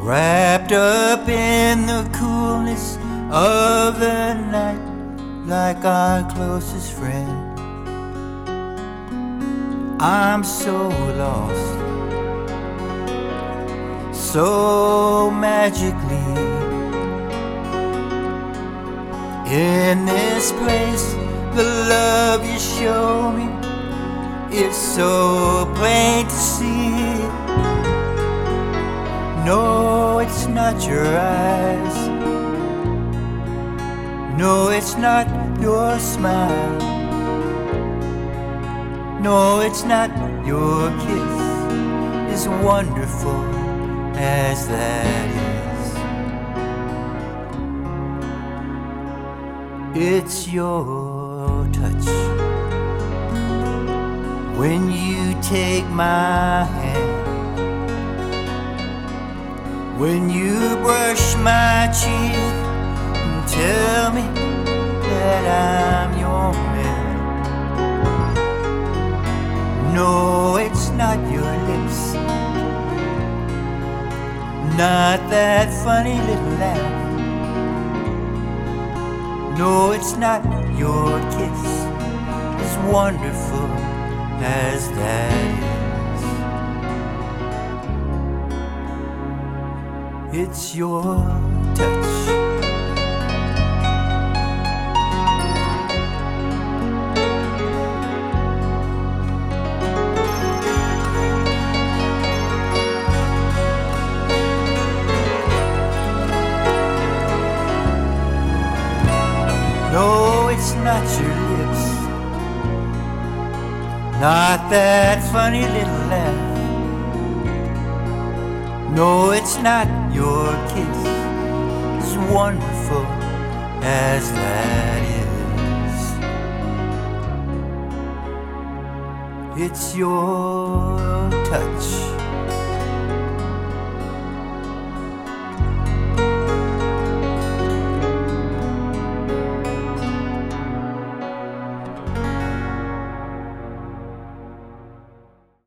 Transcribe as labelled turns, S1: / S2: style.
S1: wrapped up in the coolness of the night, like our closest friend. I'm so lost, so magically in this place. The love you show me is so plain to see. No, it's not your eyes. No, it's not your smile. No, it's not your kiss, as wonderful as that is. It's your touch. When you take my hand, when you brush my cheek and tell me that I'm your man. No, it's not your lips, not that funny little laugh. No, it's not your kiss, as wonderful as that is. It's your touch. No, it's not your lips, not that funny little laugh. No, it's not your kiss, as wonderful as that is. It's your touch.